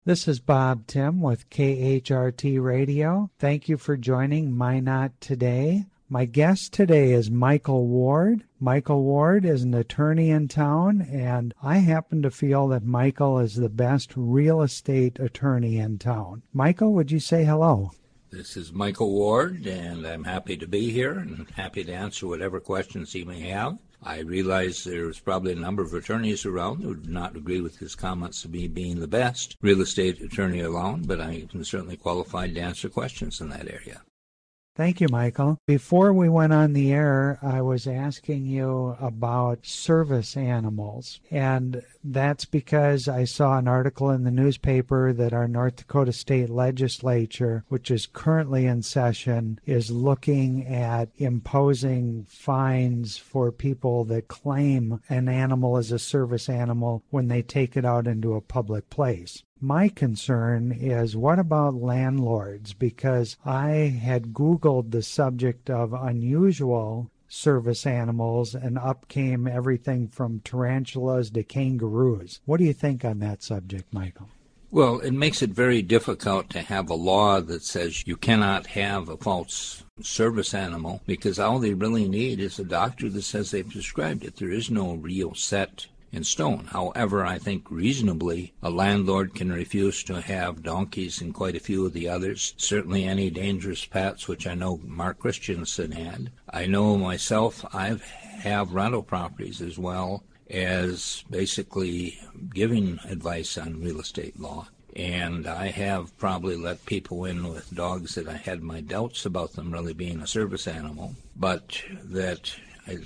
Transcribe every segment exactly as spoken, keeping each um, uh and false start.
This is Bob Tim with K H R T Radio. Thank you for joining Minot Today. My guest today is Michael Ward. Michael Ward is an attorney in town, and I happen to feel that Michael is the best real estate attorney in town. Michael, would you say hello? This is Michael Ward, and I'm happy to be here and happy to answer whatever questions he may have. I realize there's probably a number of attorneys around who do not agree with his comments of me being the best real estate attorney around, but I am certainly qualified to answer questions in that area. Thank you, Michael. Before we went on the air, I was asking you about service animals, and that's because I saw an article in the newspaper that our North Dakota State Legislature, which is currently in session, is looking at imposing fines for people that claim an animal is a service animal when they take it out into a public place. My concern is, what about landlords? Because I had Googled the subject of unusual service animals, and up came everything from tarantulas to kangaroos. What do you think on that subject, Michael? Well, it makes it very difficult to have a law that says you cannot have a false service animal, because all they really need is a doctor that says they've prescribed it. There is no real set in stone. However, I think reasonably a landlord can refuse to have donkeys and quite a few of the others. Certainly any dangerous pets, which I know Mark Christensen had. I know myself, I have rental properties as well as basically giving advice on real estate law. And I have probably let people in with dogs that I had my doubts about them really being a service animal, but that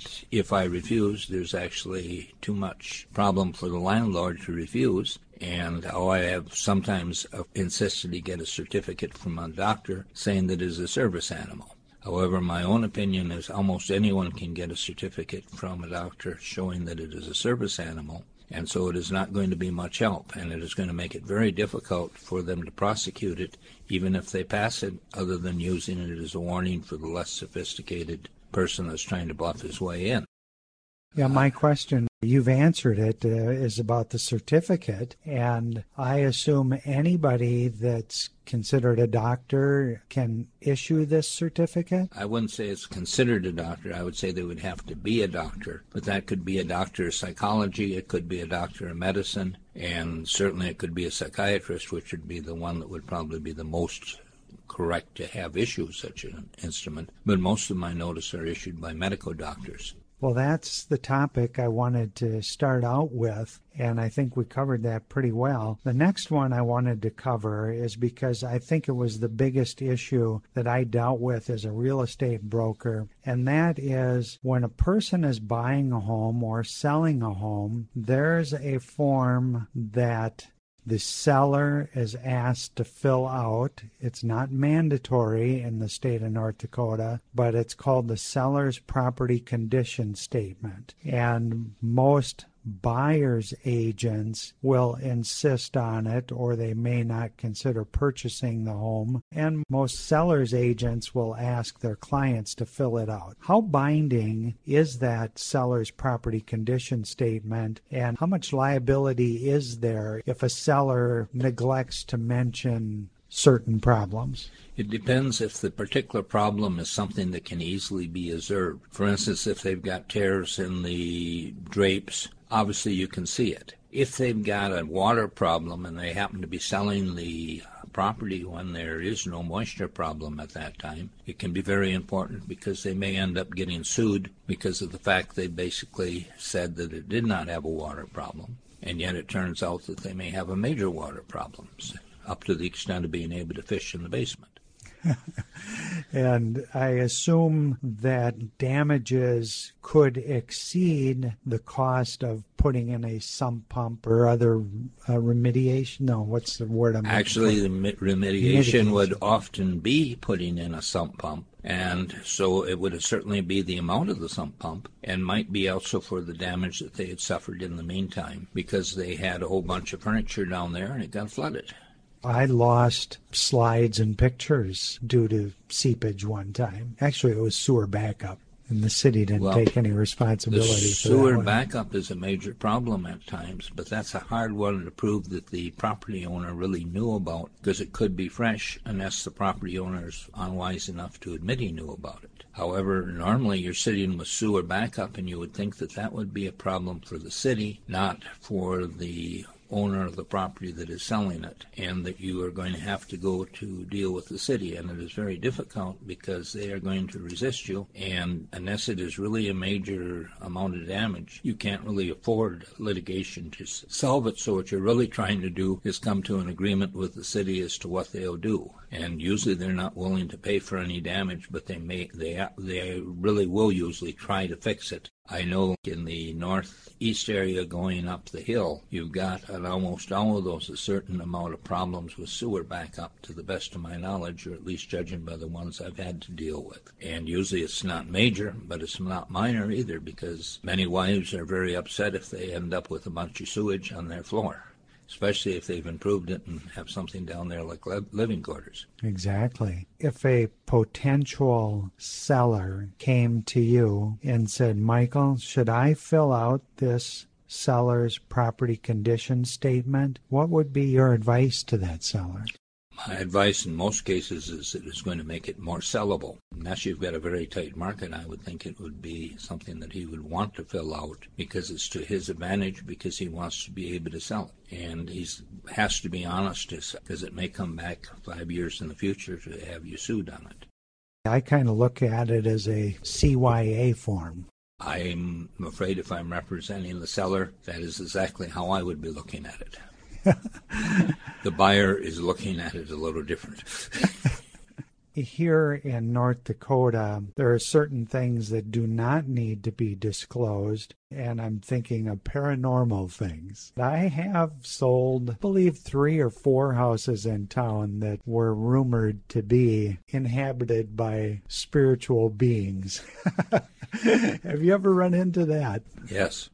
if I refuse, there's actually too much problem for the landlord to refuse. And oh, I have sometimes insisted he get a certificate from a doctor saying that it is a service animal. However, my own opinion is almost anyone can get a certificate from a doctor showing that it is a service animal. And so it is not going to be much help, and it is going to make it very difficult for them to prosecute it, even if they pass it, other than using it as a warning for the less sophisticated person that's trying to bluff his way in. Yeah, my question, you've answered it, uh, is about the certificate, and I assume anybody that's considered a doctor can issue this certificate? I wouldn't say it's considered a doctor. I would say they would have to be a doctor, but that could be a doctor of psychology, it could be a doctor of medicine, and certainly it could be a psychiatrist, which would be the one that would probably be the most correct to have issue such an instrument. But most of my notice are issued by medical doctors. Well, that's the topic I wanted to start out with, and I think we covered that pretty well. The next one I wanted to cover is because I think it was the biggest issue that I dealt with as a real estate broker, and that is when a person is buying a home or selling a home, there's a form that the seller is asked to fill out. It's not mandatory in the state of North Dakota, but it's called the Seller's Property Condition Statement. And most buyer's agents will insist on it, or they may not consider purchasing the home, and most seller's agents will ask their clients to fill it out. How binding is that seller's property condition statement, and how much liability is there if a seller neglects to mention certain problems? It depends if the particular problem is something that can easily be observed. For instance, if they've got tears in the drapes, obviously you can see it. If they've got a water problem and they happen to be selling the property when there is no moisture problem at that time, it can be very important because they may end up getting sued because of the fact they basically said that it did not have a water problem, and yet it turns out that they may have a major water problem, up to the extent of being able to fish in the basement. And I assume that damages could exceed the cost of putting in a sump pump or other uh, remediation. No, what's the word I'm Actually, the remediation, remediation would often be putting in a sump pump. And so it would certainly be the amount of the sump pump, and might be also for the damage that they had suffered in the meantime, because they had a whole bunch of furniture down there and it got flooded. I lost slides and pictures due to seepage one time. Actually, it was sewer backup. And the city didn't well, take any responsibility the for that. Sewer backup is a major problem at times, but that's a hard one to prove that the property owner really knew about, because it could be fresh unless the property owner is unwise enough to admit he knew about it. However, normally you're sitting with sewer backup, and you would think that that would be a problem for the city, not for the owner of the property that is selling it, and that you are going to have to go to deal with the city. And it is very difficult because they are going to resist you, and unless it is really a major amount of damage, you can't really afford litigation to solve it. So what you're really trying to do is come to an agreement with the city as to what they'll do. And usually they're not willing to pay for any damage, but they may they they really will usually try to fix it. I know in the northeast area going up the hill, you've got on almost all of those a certain amount of problems with sewer backup, to the best of my knowledge, or at least judging by the ones I've had to deal with. And usually it's not major, but it's not minor either, because many wives are very upset if they end up with a bunch of sewage on their floor, especially if they've improved it and have something down there like living quarters. Exactly. If a potential seller came to you and said, Michael, should I fill out this seller's property condition statement, what would be your advice to that seller? My advice in most cases is that it's going to make it more sellable. Unless you've got a very tight market, I would think it would be something that he would want to fill out because it's to his advantage, because he wants to be able to sell it. And he has to be honest, because it may come back five years in the future to have you sued on it. I kind of look at it as a C Y A form. I'm afraid if I'm representing the seller, that is exactly how I would be looking at it. The buyer is looking at it a little different. Here in North Dakota, there are certain things that do not need to be disclosed, and I'm thinking of paranormal things. I have sold, I believe, three or four houses in town that were rumored to be inhabited by spiritual beings. Have you ever run into that? Yes.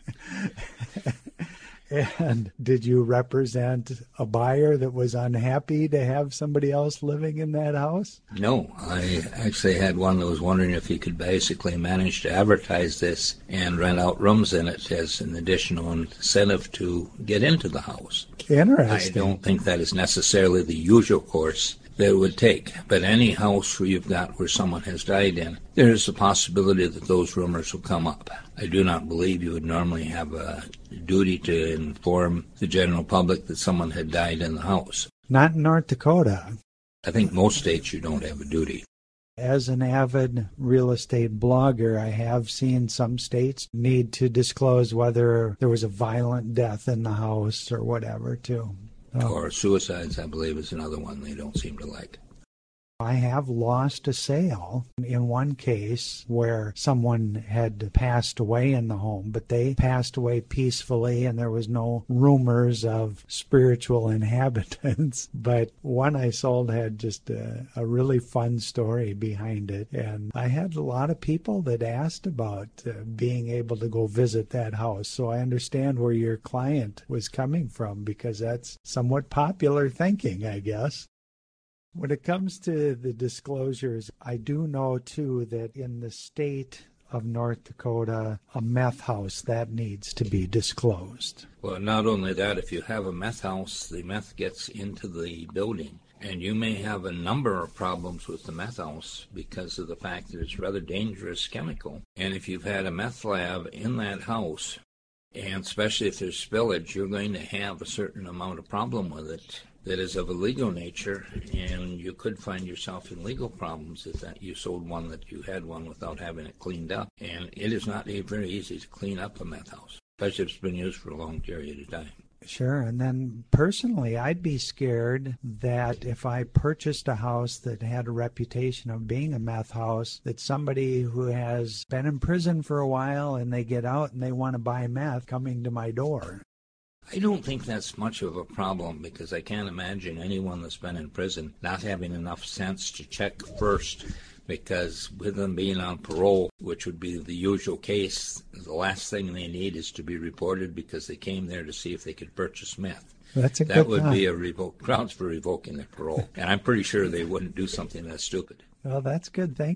And did you represent a buyer that was unhappy to have somebody else living in that house? No, I actually had one that was wondering if he could basically manage to advertise this and rent out rooms in it as an additional incentive to get into the house. Interesting. I don't think that is necessarily the usual course that it would take. But any house where you've got where someone has died in, there is a possibility that those rumors will come up. I do not believe you would normally have a duty to inform the general public that someone had died in the house. Not in North Dakota. I think most states you don't have a duty. As an avid real estate blogger, I have seen some states need to disclose whether there was a violent death in the house or whatever, too. Oh. Or suicides, I believe, is another one they don't seem to like. I have lost a sale in one case where someone had passed away in the home, but they passed away peacefully and there was no rumors of spiritual inhabitants. But one I sold had just a, a really fun story behind it. And I had a lot of people that asked about uh, being able to go visit that house. So I understand where your client was coming from, because that's somewhat popular thinking, I guess. When it comes to the disclosures, I do know, too, that in the state of North Dakota, a meth house, that needs to be disclosed. Well, not only that, if you have a meth house, the meth gets into the building. And you may have a number of problems with the meth house because of the fact that it's a rather dangerous chemical. And if you've had a meth lab in that house, and especially if there's spillage, you're going to have a certain amount of problem with it that is of a legal nature, and you could find yourself in legal problems if that you sold one that you had one without having it cleaned up. And it is not very easy to clean up a meth house, especially if it's been used for a long period of time. Sure. And then personally, I'd be scared that if I purchased a house that had a reputation of being a meth house, that somebody who has been in prison for a while and they get out and they want to buy meth coming to my door. I don't think that's much of a problem, because I can't imagine anyone that's been in prison not having enough sense to check first, because with them being on parole, which would be the usual case, the last thing they need is to be reported because they came there to see if they could purchase meth. That's a that good would thought. be a revoke, grounds for revoking their parole. And I'm pretty sure they wouldn't do something that stupid. Well, that's good thinking.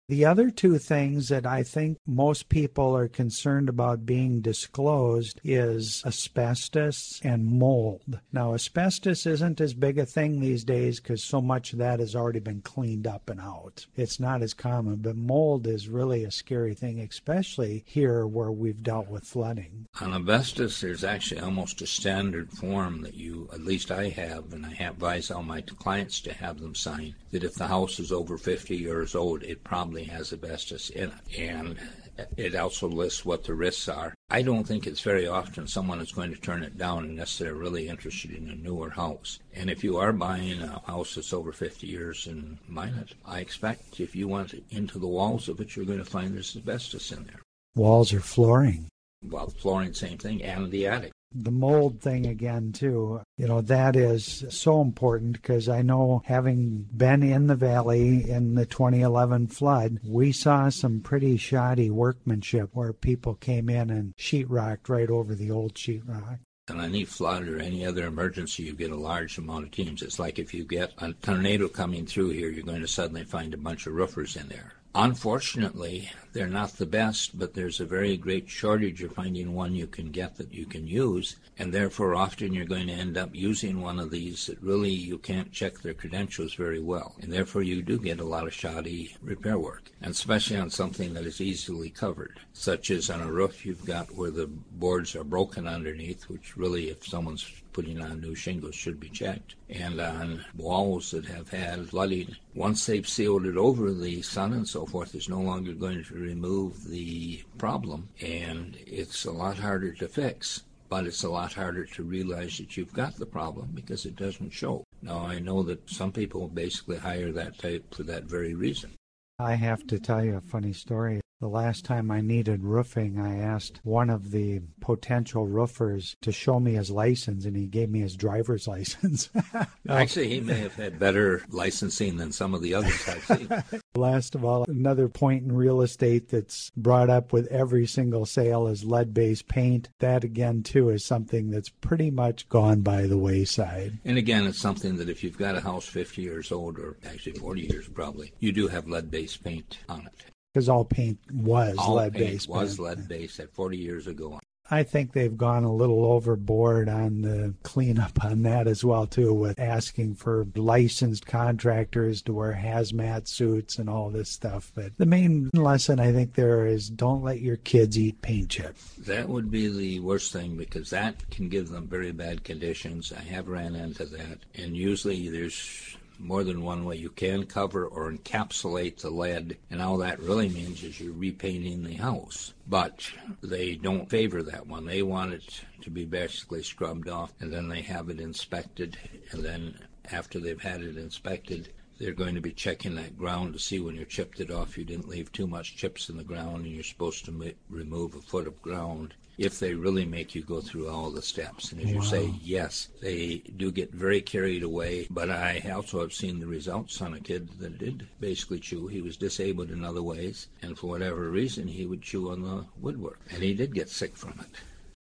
The other two things that I think most people are concerned about being disclosed is asbestos and mold. Now, asbestos isn't as big a thing these days because so much of that has already been cleaned up and out. It's not as common, but mold is really a scary thing, especially here where we've dealt with flooding. On asbestos, there's actually almost a standard form that you, at least I have, and I have advise all my clients to have them sign, that if the house is over fifty years old, it probably has asbestos in it. And it also lists what the risks are. I don't think it's very often someone is going to turn it down unless they're really interested in a newer house. And if you are buying a house that's over fifty years and mine it, I expect if you went into the walls of it, you're going to find there's asbestos in there. Walls or flooring? Well, flooring, same thing, and the attic. The mold thing again, too, you know, that is so important because I know having been in the valley in the twenty eleven flood, we saw some pretty shoddy workmanship where people came in and sheetrocked right over the old sheetrock. On any flood or any other emergency, you get a large amount of teams. It's like if you get a tornado coming through here, you're going to suddenly find a bunch of roofers in there. Unfortunately, they're not the best, but there's a very great shortage of finding one you can get that you can use, and therefore often you're going to end up using one of these that really you can't check their credentials very well, and therefore you do get a lot of shoddy repair work, and especially on something that is easily covered, such as on a roof you've got where the boards are broken underneath, which really if someone's putting on new shingles should be checked, and on walls that have had flooding. Once they've sealed it over, the sun and so forth is no longer going to remove the problem, and it's a lot harder to fix, but it's a lot harder to realize that you've got the problem because it doesn't show. Now, I know that some people basically hire that type for that very reason. I have to tell you a funny story. The last time I needed roofing, I asked one of the potential roofers to show me his license, and he gave me his driver's license. Actually, he may have had better licensing than some of the others I've seen. Last of all, another point in real estate that's brought up with every single sale is lead-based paint. That, again, too, is something that's pretty much gone by the wayside. And again, it's something that if you've got a house fifty years old, or actually forty years probably, you do have lead-based paint on it. Because all paint was all lead-based. Paint was lead-based at forty years ago. I think they've gone a little overboard on the cleanup on that as well, too, with asking for licensed contractors to wear hazmat suits and all this stuff. But the main lesson I think there is don't let your kids eat paint chips. That would be the worst thing because that can give them very bad conditions. I have ran into that. And usually there's more than one way you can cover or encapsulate the lead, and all that really means is you're repainting the house. But they don't favor that one. They want it to be basically scrubbed off, and then they have it inspected, and then after they've had it inspected, they're going to be checking that ground to see when you chipped it off you didn't leave too much chips in the ground, and you're supposed to ma- remove a foot of ground if they really make you go through all the steps. And as you wow. say, yes, they do get very carried away, but I also have seen the results on a kid that did basically chew. He was disabled in other ways, and for whatever reason, he would chew on the woodwork, and he did get sick from it.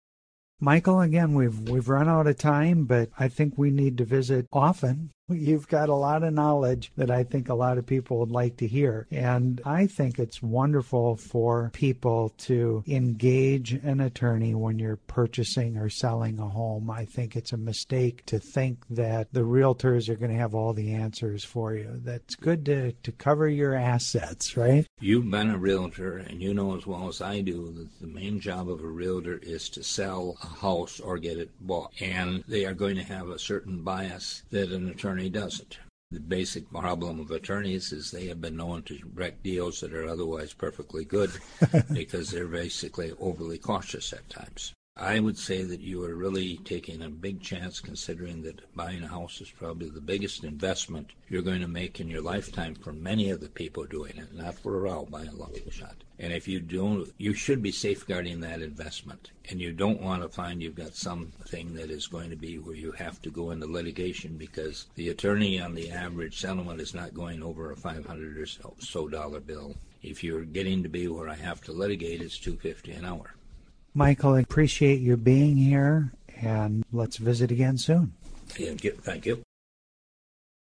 Michael, again, we've we've run out of time, but I think we need to visit often. You've got a lot of knowledge that I think a lot of people would like to hear. And I think it's wonderful for people to engage an attorney when you're purchasing or selling a home. I think it's a mistake to think that the realtors are going to have all the answers for you. That's good to, to cover your assets, right? You've been a realtor, and you know as well as I do that the main job of a realtor is to sell a house or get it bought. And they are going to have a certain bias that an attorney doesn't. The basic problem of attorneys is they have been known to wreck deals that are otherwise perfectly good because they're basically overly cautious at times. I would say that you are really taking a big chance considering that buying a house is probably the biggest investment you're going to make in your lifetime for many of the people doing it, not for all by a long shot. And if you don't, you should be safeguarding that investment. And you don't want to find you've got something that is going to be where you have to go into litigation because the attorney on the average settlement is not going over a five hundred or so, so dollar bill. If you're getting to be where I have to litigate, it's two hundred fifty dollars an hour. Michael, I appreciate you being here, and let's visit again soon. Thank you. Thank you.